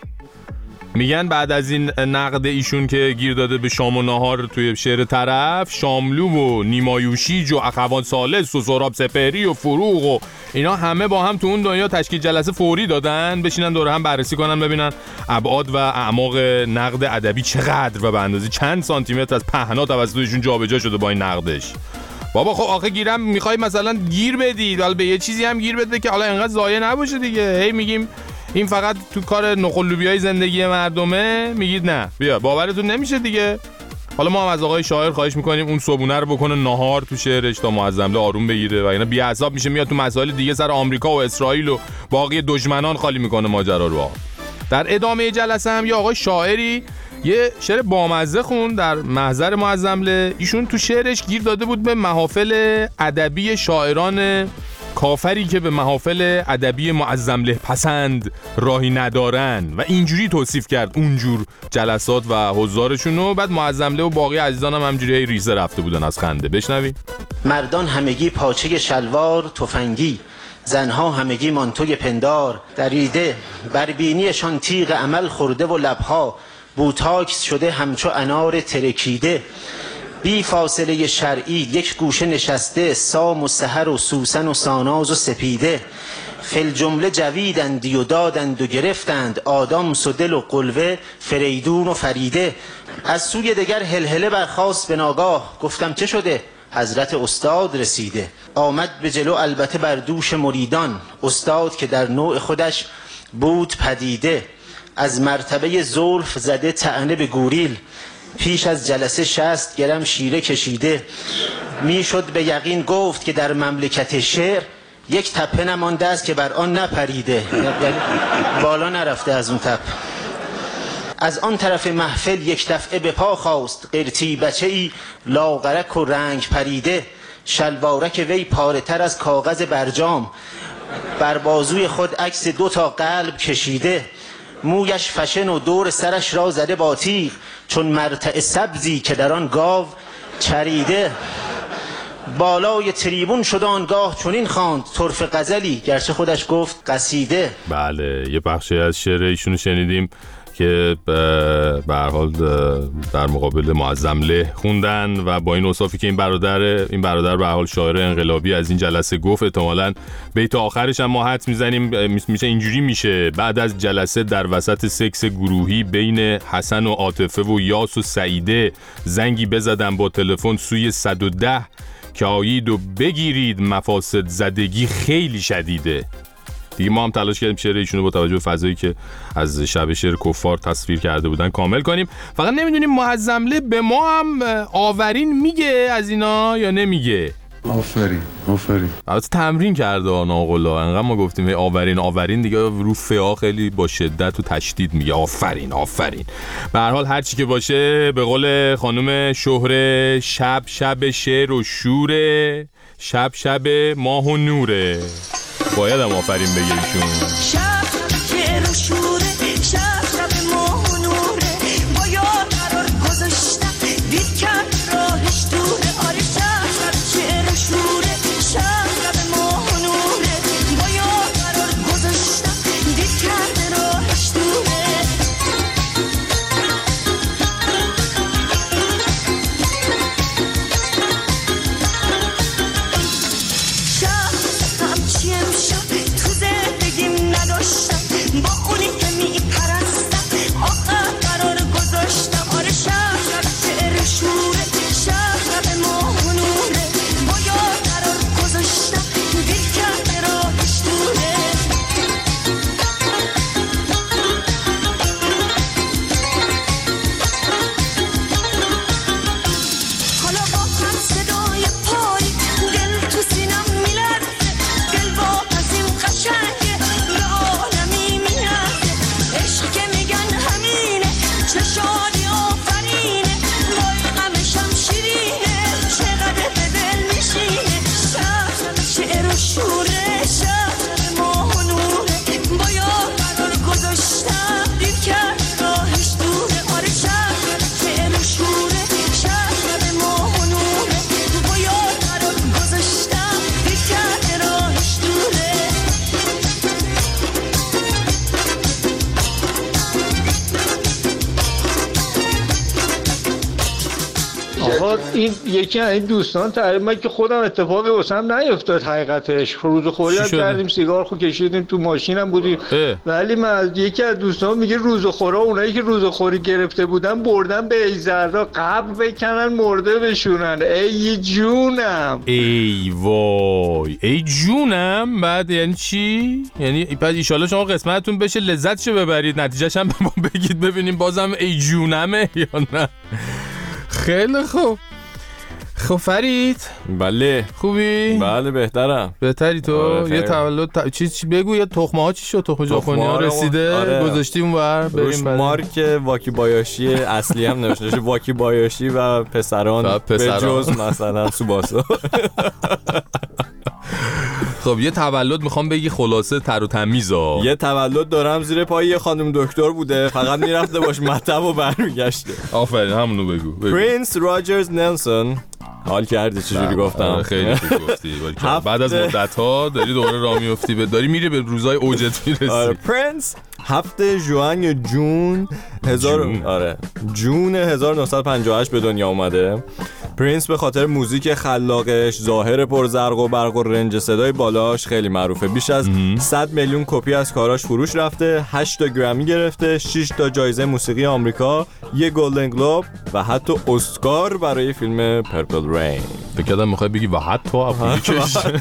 میگن بعد از این نقد ایشون که گیر داده به شام و نهار توی شعر طرف، شاملو و نیمایوشیج و اخوان ثالث و سهراب سپهری و فروغ و اینا همه با هم تو اون دنیا تشکیل جلسه فوری دادن بشینن دور هم بررسی کنن ببینن ابعاد و اعماق نقد ادبی چقدر و به اندازه چند سانتی متر از پهنا توسطشون جابجا شده با این نقدش. بابا خب آخه گیرم میخوای مثلا گیر بدی، حالا به یه چیزی هم گیر بده که حالا اینقدر ضایع نباشه دیگه. هی میگیم این فقط تو کار نخلوبیای زندگی مردمه، میگید نه بیا باورتون نمیشه دیگه. حالا ما هم از آقای شاعر خواهش میکنیم اون صبونه رو بکنه نهار تو شعرش تا معظمله آروم بگیره و اینا بی حساب میشه میاد تو مسائل دیگه سر آمریکا و اسرائیل و باقی دشمنان خالی میکنه ماجرا رو. در ادامه جلسه هم یا آقای شاعری یه شعر بامزه خون در محضر معظمله. ایشون تو شعرش گیر داده بود به محافل ادبی شاعران کافری که به محافل ادبی معظمله پسند راهی ندارن و اینجوری توصیف کرد اونجور جلسات و حضارشون رو. بعد معظمله و باقی عزیزان هم همجوری ریزه رفته بودن از خنده. بشنوید. مردان همگی پاچه شلوار تفنگی، زنها همگی مانتوی پندار، دریده بربینیشان تیغ عمل خورده و لبها بوتاکس شده همچو انار ترکیده. بی فاصله شرعی یک گوشه نشسته، سام و سحر و سوسن و ساناز و سپیده. فل جمله جویدندی و دادند و گرفتند، آدم سدل و قلوه فریدون و فریده. از سوی دگر هلهله برخاست به ناگاه، گفتم چه شده؟ حضرت استاد رسیده. آمد به جلو البته بر دوش مریدان، استاد که در نوع خودش بود پدیده. از مرتبه زلف زده طعنه به گوریل، پیش از جلسه شصت گرم شیره کشیده. میشد به یقین گفت که در مملکت شعر یک تپه نمانده است که بر آن نپریده، یعنی بالا نرفته از اون تپ. از آن طرف محفل یک دفعه به پا خواست، قرتی بچه‌ای لاغرک و رنگ پریده. شلوارک وی پاره تر از کاغذ برجام، بر بازوی خود عکس دو تا قلب کشیده. مویش فشن و دور سرش را زده با تیغ، چون مرتع سبزی که در آن گاو چریده. بالای تریبون شد آنگاه چنین خواند طرف غزلی، گرچه خودش گفت قصیده. بله، یه بخشی از شعر ایشونو شنیدیم که به هر حال در مقابل معظمله خوندن و با این اوصافی که این برادر این برادر به هر حال شاعر انقلابی از این جلسه گفت، احتمالاً بیت آخرش هم ما حدس میزنیم میشه اینجوری میشه: بعد از جلسه در وسط سکس گروهی بین حسن و عاطفه و یاس و سعیده، زنگی بزدم با تلفن سوی صد و ده که آیید و بگیرید مفاسد زدگی خیلی شدیده. دیگه ما هم تلاش کردیم شعر ایشونو با توجه به فضایی که از شب شعر کفار تصویر کرده بودن کامل کنیم. فقط نمیدونیم معظمله به ما هم آورین میگه از اینا یا نمیگه. آفرین آفرین. البته تمرین کرده ناقلا، انقدر ما گفتیم آورین آورین دیگه رو فعا خیلی با شدت و تشدید میگه آفرین آفرین. به هر حال هر چی که باشه، به قول خانم شهره، شب شب شعر و شوره، شب شب ماه و نوره. باید هم آفرین بگه ایشون. شب شعر و شوره، شب شب ماه و نوره، با یار قرار گذاشتم دید کرد راهش دوره. آره شب شب شعر و شوره، شب شب ماه و نوره، با یار قرار گذاشتم دید کرد راهش دوره. شب همچی امشب تو زندگیم نداشتم، با اونی آقا این یکی از این دوستان تعریف من که خودم اتفاقی واسم نیفتاد حقیقتش روز خوری هم کردیم سیگار خو کشیدیم تو ماشینم بودیم ولی من یکی از دوستان میگه روز خورا اونایی که روز خوری گرفته بودن بردن به ایزردا قبل بکنن مرده بشونن. ای جونم ای وای ای جونم. بعد یعنی چی؟ یعنی بعد ان شاءالله شما قسمتتون بشه لذتشو ببرید نتیجهش هم به ما بگید ببینیم بازم ای جونمه یا نه. خیلی خوب. خب فرید بله خوبی؟ بله بهترم. بهتری تو؟ آره یه تولد ت... چی چی بگو یا تخمه ها چی شد؟ تخم ژاپنی ها رسیده؟ آره. گذاشتیم اونور بریم بعد. مارک واکی بایاشی اصلی هم نوشته واکی بایاشی و پسران, پسران. به جز مثلا سوباسا. خب یه تولد میخوام بگی خلاصه تر و تمیزا. یه تولد دارم زیر پای یه خانم دکتر بوده فقط میرفته باش مطب و برمیگشته. آفرین همونو بگو, بگو. پرینس راجرز نلسون. حال کردی چجوری گفتم؟ خیلی خوب گفتی. بعد از مدت ها داری دوباره راه میافتی به داری میری به روزای اوجت میرسی. آره پرینس هفته ژوئن یا جون هزار جون. آره جون هزار و نهصد و پنجاه و هشت به دنیا اومده. پرینس به خاطر موزیک خلاقش، ظاهر پرزرق و برق و رنج صدای بالاش خیلی معروفه. بیش از صد میلیون کپی از کاراش فروش رفته، هشت تا گرمی گرفته، شش تا جایزه موسیقی آمریکا، یک گلدن گلوب و حتی اسکار برای فیلم پرپل رین. فکر کردم میخوای بگی و حتی اپلیکیشن.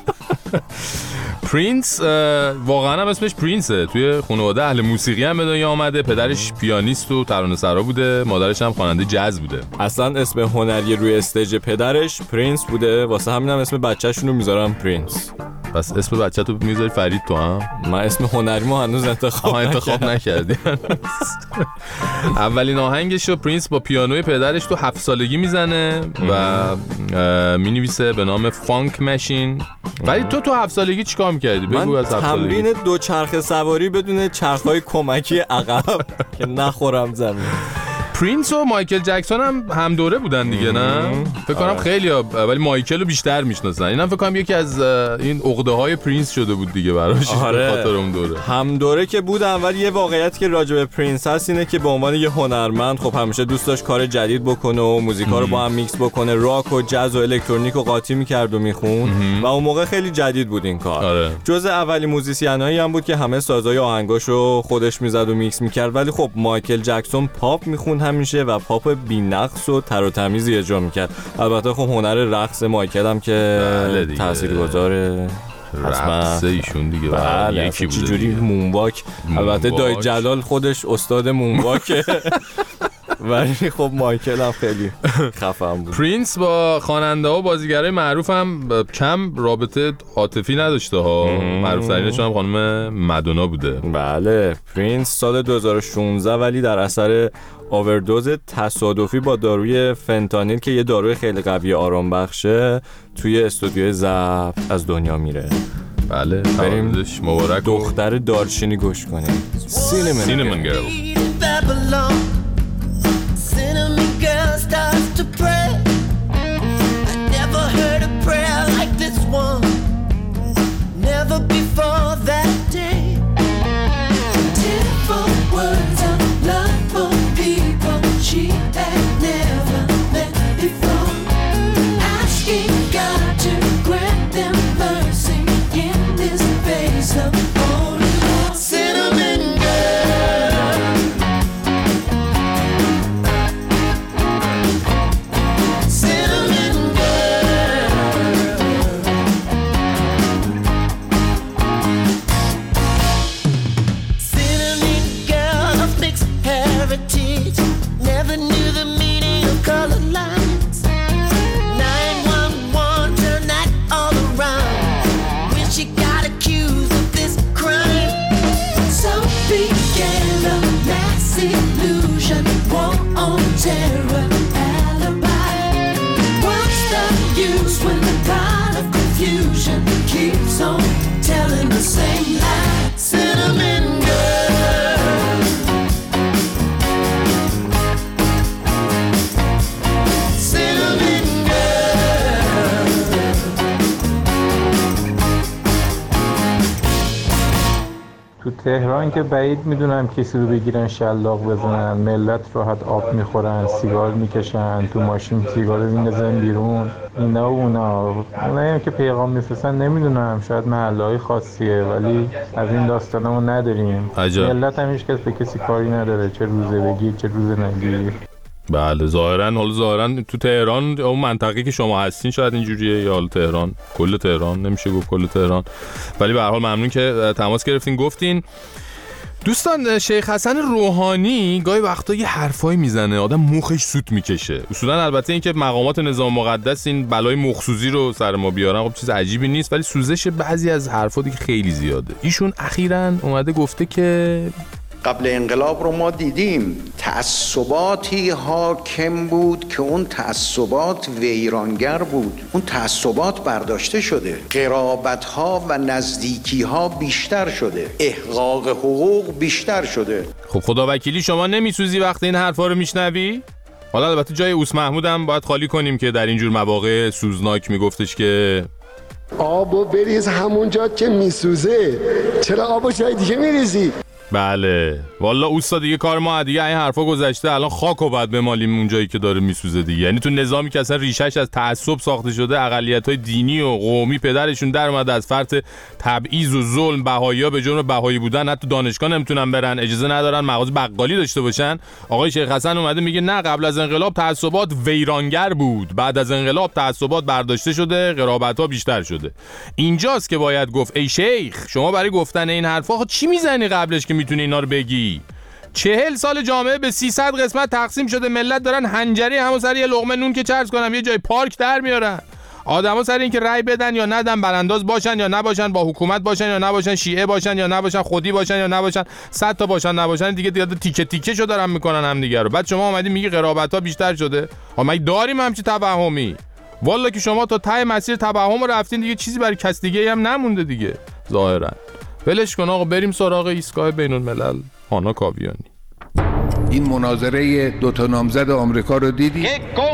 پرینس واقعا هم اسمش پرینسه. توی خانواده اهل موسیقی هم به دنیا آمده. پدرش پیانیست و ترانه‌سرا بوده، مادرش هم خواننده جاز بوده. اصلا اسم هنری روی استیج پدرش پرینس بوده، واسه همین هم اسم بچه‌شون رو میذارن پرینس. پس اسم بچه‌تو میذاری فرید تو هم؟ من اسم هنریمو هنوز انتخاب انتخاب نکردی. اولین آهنگشو پرینس با پیانوی پدرش تو هفت سالگی میزنه و مینویسه به نام فانک ماشین. ولی تو تو هفت سالگی چیکار می‌کردی؟ بگو از هفت سالگی. تمرین دو چرخ سواری بدون چرخ‌های کمکی عقب که نخورم زمین. پرینس و مایکل جکسون هم هم دوره بودن دیگه نه؟ فکر کنم خیلی‌ها ولی مایکل رو بیشتر میشناسن. اینم فکر کنم یکی از این عقده‌های پرینس شده بود دیگه براش به خاطر اون دوره. هم دوره که بودن ولی یه واقعیت که راجع به پرینس هست اینه که به عنوان یه هنرمند خب همیشه دوست داشت کار جدید بکنه و موزیکا رو با هم میکس بکنه، راک و جاز و الکترونیک رو قاطی می‌کرد و میخون و اون موقع خیلی جدید بود این کار. آره. جزء اولین موزیسینایی هم بود که همه سازهای آهنگاشو خودش میزد و میکس می‌کرد. ولی خب مایکل جکسون پاپ میخوند همیشه و پاپ بی‌نقص و تر و تمیزی اجرا می‌کرد. البته خب هنر رقص مایکل هم که تاثیرگذاره. رقص ایشون دیگه بله یکی بوده چجوری مونواک. البته دای جلال خودش استاد مونواکه. ولی خب مایکل هم خیلی خفن بود. پرینس با خواننده ها و بازیگرای معروف هم کم رابطه عاطفی نداشته ها. معروف ترینشون هم خانم مادونا بوده. بله پرینس سال دو هزار و شانزده ولی در اثر اووردوز تصادفی با داروی فنتانیل که یه داروی خیلی قوی آرام بخشه توی استودیوی ضبط از دنیا میره. بله تولدش مبارک. دختر دارچینی گوش کنیم. سینمن گرل. Cinnamon girl starts to pray. I never heard a prayer like this one. Never before that day. Tearful words of love for people she had never met before. Asking God to grant them mercy in this face of holy war. Cinnamon girl. Never knew the meaning of colored lines. nine one one turned that all around when she got accused of this crime. So began a mass illusion, war on terror, alibi. What's the use when the god of confusion keeps on telling the same lie? Cinnamon girl. تو تهران که بعید میدونم کسی رو بگیرن شلاق بزنن، ملت راحت آب میخورن، سیگار میکشن، تو ماشین سیگار رو میندازن بیرون، اینا و اونا اونایی هم که پیغام میفرستن نمیدونم، شاید محله‌های خاصیه، ولی از این داستانا ما نداریم. عجب. ملت هم هیچ کس به کسی کاری نداره، چه روزه بگیر چه روزه نگیر. بله ظاهرا حالا ظاهرا تو تهران اون منطقه‌ای که شما هستین شاید اینجوریه، یا حالا تهران، کل تهران نمیشه گفت کل تهران، ولی به هر حال ممنون که تماس گرفتین گفتین. دوستان شیخ حسن روحانی گاهی وقتا یه حرفایی میزنه آدم مخش سوت میکشه. اصولا البته این که مقامات نظام مقدس این بلای مخصوصی رو سر ما بیارن خب چیز عجیبی نیست، ولی سوزش بعضی از حرفا دیگه خیلی زیاده. ایشون اخیراً اومده گفته که قبل انقلاب رو ما دیدیم تعصباتی حاکم بود که اون تعصبات ویرانگر بود، اون تعصبات برداشته شده، قرابت‌ها و نزدیکی‌ها بیشتر شده، احقاق حقوق بیشتر شده. خب خدا وکیلی شما نمیسوزی وقتی این حرفا رو میشنوی؟ حالا البته جای اوس محمود هم باید خالی کنیم که در اینجور مواقع سوزناک میگفتش که آبو بریز همونجا که میسوزه، چرا آبو جای دیگه میریزی؟ بله والا اوستا دیگه کار ما دیگه این حرفا گذشته، الان خاکو بعد بمالیم اون جایی که داره میسوزه دیگه. یعنی تو نظامی که اصلا ریشش از تعصب ساخته شده، اقلیت‌های دینی و قومی پدرشون در اومده از فرط تبعیض و ظلم، بهایی‌ها به جرم بهایی بودن حتی دانشگاه نمیتونن برن، اجازه ندارن مغازه بقالی داشته باشن. آقای شیخ حسن اومده میگه نه قبل از انقلاب تعصبات ویرانگر بود، بعد از انقلاب تعصبات برداشته شده، قرابت‌ها بیشتر شده. اینجاست که باید گفت ای شیخ شما برای گفتن این حرفا چی میزنی قبلش که میتونی اینا رو بگی؟ چهل سال جامعه به سیصد قسمت تقسیم شده، ملت دارن هنجری همو سر یه لقمه نون که چرز کنم یه جای پارک در میارن. آدما سر این که رأی بدن یا ندن، برانداز باشن یا نباشن، با حکومت باشن یا نباشن، شیعه باشن یا نباشن، خودی باشن یا نباشن، صد تا باشن نباشن، دیگه دیگه تیکه تیکه شو دارن میکنن هم دیگه رو. بعد شما اومدی میگی قرابت‌ها بیشتر شده. ها ما داریم همچی توهمی. والله که شما تا ته مسیر توهم رفتین دیگه چیزی برای کس دیگه هم نمونده دیگه ظاهرا. ولش کن آقا، بریم سراغ ایستگاه بین‌الملل هانا کاویانی. این مناظره دو تا نامزد آمریکا رو دیدی؟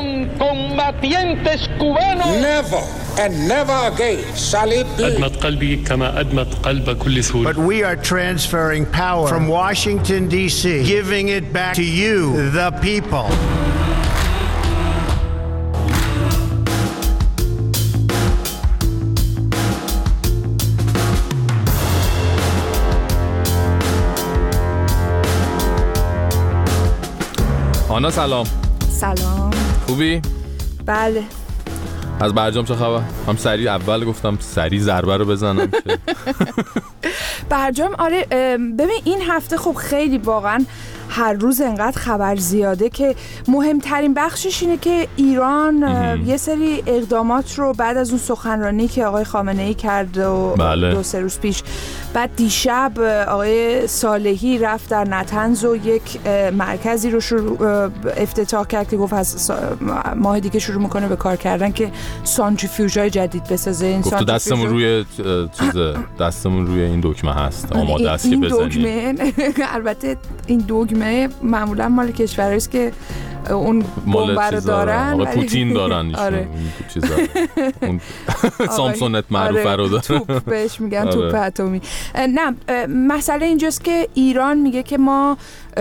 Never and never again shall it be. أدمت قلبي كما أدمت قلب كل سوري. But we are transferring power from Washington D C, giving it back to you, the people. آنا سلام. سلام. خوبی؟ بله. از برجام چه خبر؟ هم سریع اول گفتم سریع ضربه رو بزنم که برجام آره ببین این هفته خب خیلی واقعا هر روز انقدر خبر زیاده که مهمترین بخشش اینه که ایران یه سری اقدامات رو بعد از اون سخنرانی که آقای خامنه‌ای کرد و بله. دو سه روز پیش، بعد دیشب آقای صالحی رفت در نطنز و یک مرکزی رو شروع افتتاح کرد که گفت از ماه دیگه شروع میکنه به کار کردن که سانتریفیوژهای جدید بسازه. این گفت دستمون روی چیز دستمون روی این دکمه هست آماده است که بزنیم. این دکمه البته این دکمه معمولا مال کشورهایی است که اون بمب رو دارن، آقا پوتین دارن. آره. چیزا اون سامسونت معروفه رو داره، توپ بهش میگن توپ اتمی. نه مسئله اینجاست که ایران میگه که ما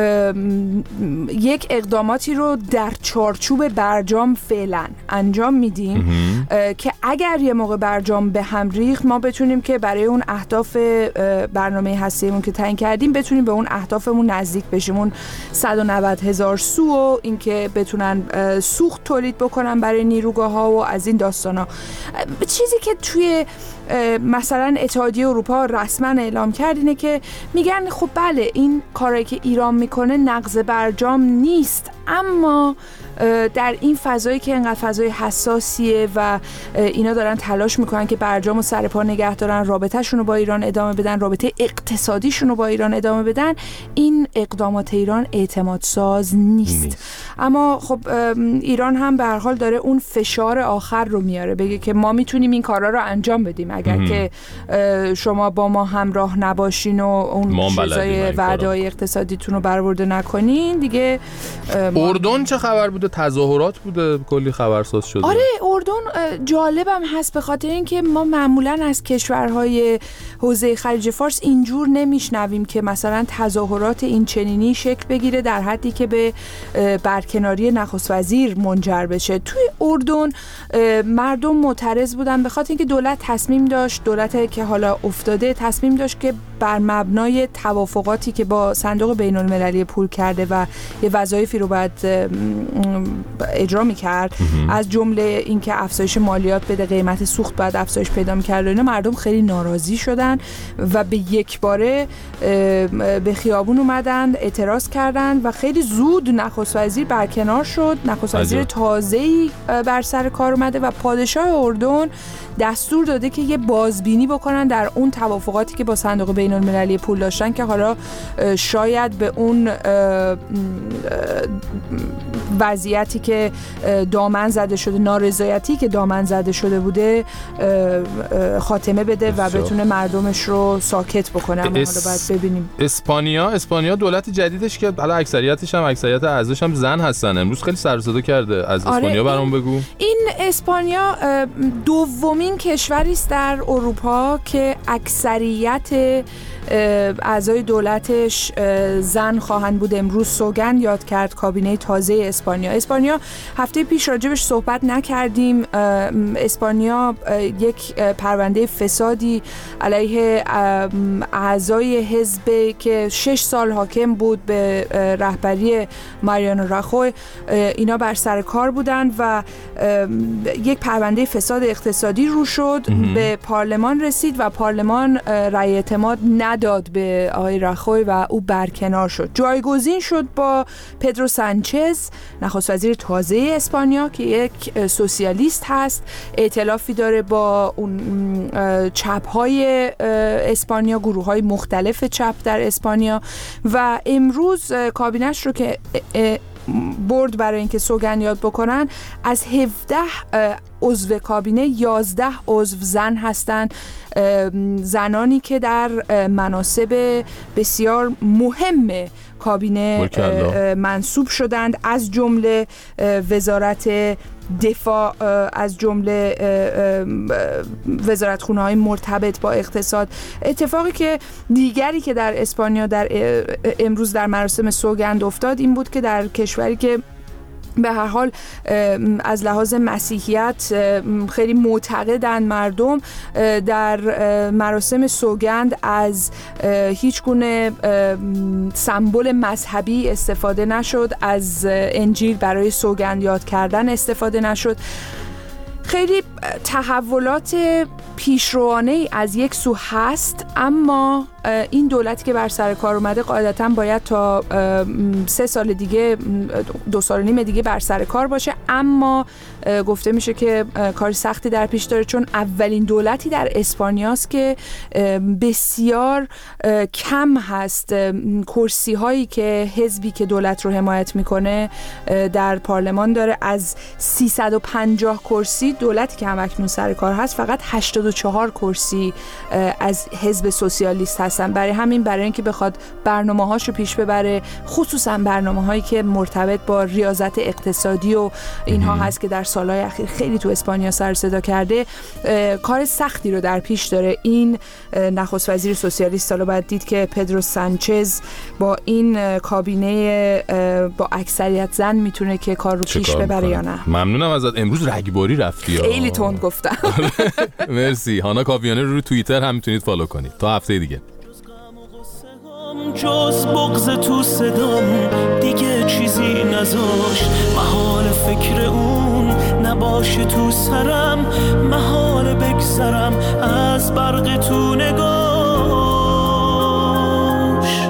یک اقداماتی رو در چارچوب برجام فعلا انجام میدیم که اگر یه موقع برجام به هم ریخت ما بتونیم که برای اون اهداف برنامه هستیمون که تعیین کردیم بتونیم به اون اهدافمون نزدیک بشیم، اون صد و نود هزار سو و اینکه بتونن سوخت تولید بکنن برای نیروگاه ها و از این داستانا. چیزی که توی مثلا اتحادیه اروپا رسما اعلام کرد اینه که میگن خب بله این کاری که ایران میکنه نقض برجام نیست، اما در این فضایی که اینقدر فضای حساسیه و اینا دارن تلاش میکنن که برجامو سر پا نگه دارن، رابطه‌شون رو با ایران ادامه بدن، رابطه اقتصادیشون رو با ایران ادامه بدن، این اقدامات ایران اعتماد ساز نیست. نیست. اما خب ایران هم به هر حال داره اون فشار آخر رو میاره، بگه که ما میتونیم این کارا رو انجام بدیم اگر مم. که شما با ما همراه نباشین و اون چیزای وعده‌های اقتصادیتون رو برآورده نکنین دیگه. اردن چه خبر بود بوده، تظاهرات بوده، کلی خبرساز شده. آره اردن جالبم هست به خاطر اینکه ما معمولا از کشورهای حوزه خلیج فارس اینجور نمیشنویم که مثلا تظاهرات این چنینی شکل بگیره در حدی که به برکناری نخست وزیر منجر بشه. توی اردن مردم معترض بودن به خاطر اینکه دولت تصمیم داشت، دولت که حالا افتاده تصمیم داشت که بر مبنای توافقاتی که با صندوق بین المللی پول کرده و یه وظایفی رو باید اجرا می‌کرد، از جمله اینکه افزایش مالیات بده، قیمت سوخت باید افزایش پیدا می‌کرد، اینا مردم خیلی ناراضی شدن و به یک باره به خیابون اومدن، اعتراض کردن و خیلی زود نخست وزیر برکنار شد. نخست وزیر تازه‌ای بر سر کار اومده و پادشاه اردن دستور داده که یه بازبینی بکنن در اون توافقاتی که با صندوق بین المللی پول داشتن که حالا شاید به اون وضعیتی که دامن زده شده، نارضایتی که دامن زده شده بوده خاتمه بده و بتونه مردمش رو ساکت بکنه. اما اس... حالا باید ببینیم. اسپانیا اسپانیا دولت جدیدش که حالا اکثریتش هم اکثریت اعضاش هم زن هستن، امروز خیلی سر و صدا کرده. از اسپانیا آره برام بگو. این اسپانیا دومین کشوری است در اروپا که اکثریت اعضای دولتش زن خواهند بود. امروز سوگند یاد کرد کابینه تازه اسپانیا. اسپانیا هفته پیش راجبش صحبت نکردیم. اسپانیا یک پرونده فسادی علیه اعضای حزب که شش سال حاکم بود به رهبری ماریانو راخوی، اینا بر سر کار بودن و یک پرونده فساد اقتصادی رو شد، به پارلمان رسید و پارلمان رأی اعتماد نداد به آقای راخوی و او برکنار شد. جایگزین شد با پدرو سانچز، نخست وزیر تازه اسپانیا که یک سوسیالیست هست، ائتلافی داره با اون چپ‌های اسپانیا، گروه‌های مختلف چپ در اسپانیا و امروز کابینه‌اش رو که برد برای اینکه سوگند یاد بکنن، از هفده عضو کابینه یازده عضو زن هستند، زنانی که در مناصب بسیار مهم کابینه منصوب شدند، از جمله وزارت دفاع، از جمله وزارتخونه‌های مرتبط با اقتصاد. اتفاقی که دیگری که در اسپانیا در امروز در مراسم سوگند افتاد این بود که در کشوری که به هر حال از لحاظ مسیحیت خیلی معتقدند مردم، در مراسم سوگند از هیچ گونه سمبل مذهبی استفاده نشد، از انجیل برای سوگند یاد کردن استفاده نشد. خیلی تحولات پیشروانه از یک سو هست، اما این دولتی که بر سر کار اومده قاعدتاً باید تا سه سال دیگه، دو سال و نیم دیگه بر سر کار باشه، اما گفته میشه که کار سختی در پیش داره، چون اولین دولتی در اسپانیاست که بسیار کم هست کرسی هایی که حزبی که دولت رو حمایت میکنه در پارلمان داره. از سیصد و پنجاه کرسی دولتی که همکنون سر کار هست فقط هشتاد و چهار کرسی از حزب سوسیالیست هستن. برای همین برای اینکه بخواد برنامه‌هاشو پیش ببره، خصوصا برنامه‌هایی که مرتبط با ریاضت اقتصادی و اینها هست که در سالهای اخیر خیلی تو اسپانیا سر صدا کرده، کار سختی رو در پیش داره. این نخست وزیر سوسیالیست حالا باید دید که پدرو سانچز با این کابینه با اکثریت زن میتونه که کار رو پیش ببره یا نه. ممنونم ازت. امروز رگباری رفتی. خیلی تند گفتم. مرسی. هانا کاویانی رو رو توییتر هم میتونید فالو کنید. تا هفته دیگه. جز بغض تو صدام دیگه چیزی نذاشت، محال فکر اون نباشه تو سرم، محال بگذرم از برق تو نگاش.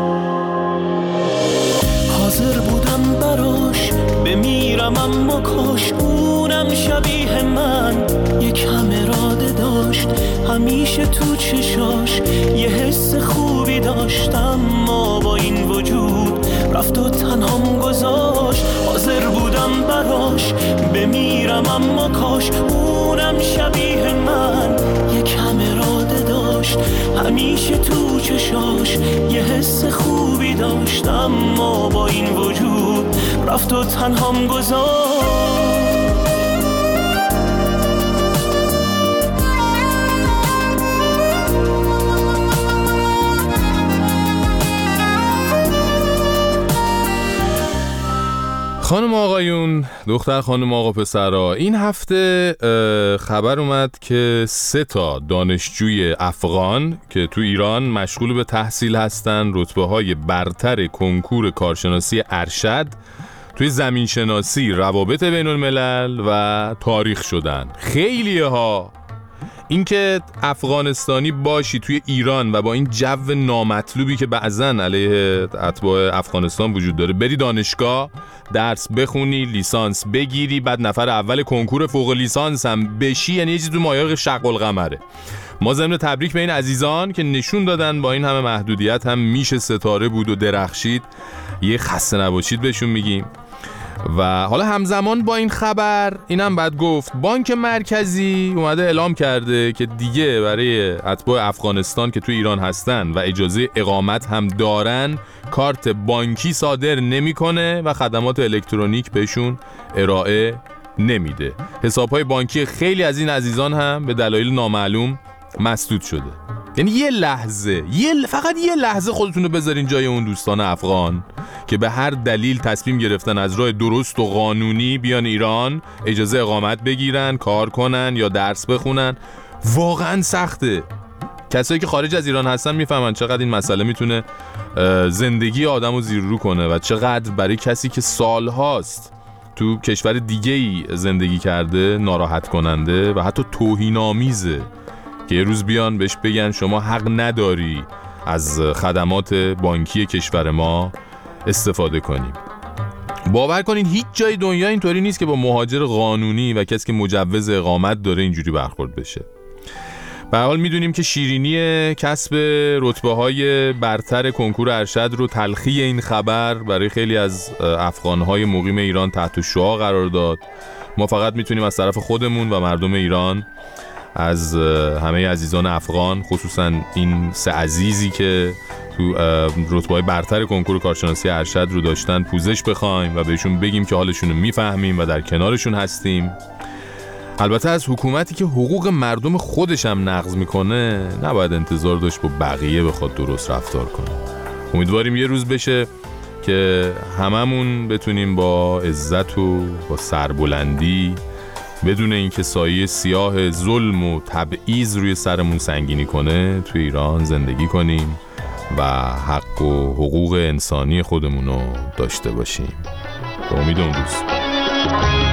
حاضر بودم براش بمیرم اما کاش اونم شبیه من یکم اراده داشت، همیشه تو چشاش یه حس خوبی داشتم، ما با این وجود رفت و تنهام گذاشت. حاضر بودم براش بمیرم اما کاش اونم شبیه من یکم اراده داشت، داشت، همیشه تو چشاش یه حس خوبی داشت، اما با این وجود رفت و تنهام گذاشت. خانم آقایون، دختر خانم آقا پسرا، این هفته خبر اومد که سه تا دانشجوی افغان که تو ایران مشغول به تحصیل هستن رتبه های برتر کنکور کارشناسی ارشد توی زمینشناسی، روابط بین الملل و تاریخ شدن. خیلیه ها اینکه افغانستانی باشی توی ایران و با این جو نامطلوبی که بعضن علیه اتباع افغانستان وجود داره بری دانشگاه درس بخونی، لیسانس بگیری، بعد نفر اول کنکور فوق لیسانس هم بشی، یعنی یه چیز تو مایه شق القمره. ما ضمن تبریک به این عزیزان که نشون دادن با این همه محدودیت هم میشه ستاره بود و درخشید، یه خسته نباشید بهشون میگیم. و حالا همزمان با این خبر اینم بعد گفت بانک مرکزی اومده اعلام کرده که دیگه برای اتباع افغانستان که تو ایران هستن و اجازه اقامت هم دارن کارت بانکی صادر نمیکنه و خدمات الکترونیک بهشون ارائه نمیده. حسابهای بانکی خیلی از این عزیزان هم به دلایل نامعلوم مسدود شده. یعنی یه لحظه یه فقط یه لحظه خودتون رو بذارین جای اون دوستان افغان که به هر دلیل تصمیم گرفتن از راه درست و قانونی بیان ایران، اجازه اقامت بگیرن، کار کنن یا درس بخونن. واقعا سخته. کسایی که خارج از ایران هستن میفهمن چقدر این مسئله میتونه زندگی آدم رو زیر رو کنه و چقدر برای کسی که سالهاست تو کشور دیگه‌ای زندگی کرده ناراحت کننده و حتی توهین‌آمیزه که یه روز بیان بهش بگن شما حق نداری از خدمات بانکی کشور ما استفاده کنیم. باور کنین هیچ جای دنیا اینطوری نیست که با مهاجر قانونی و کسی که مجوز اقامت داره اینجوری برخورد بشه. به هر حال میدونیم که شیرینی کسب رتبه‌های برتر کنکور ارشد رو تلخی این خبر برای خیلی از افغان‌های مقیم ایران تحت شعاع قرار داد. ما فقط میتونیم از طرف خودمون و مردم ایران از همه عزیزان افغان، خصوصا این سه عزیزی که تو رتبه‌های برتر کنکور کارشناسی ارشد رو داشتن پوزش بخوایم و بهشون بگیم که حالشون رو میفهمیم و در کنارشون هستیم. البته از حکومتی که حقوق مردم خودش هم نقض میکنه نباید انتظار داشت با بقیه بخواد درست رفتار کنه. امیدواریم یه روز بشه که هممون بتونیم با عزت و با سربلندی بدون اینکه سایه سیاه ظلم و تبعیض روی سرمون سنگینی کنه توی ایران زندگی کنیم و حق و حقوق انسانی خودمون رو داشته باشیم. به امید اون روز.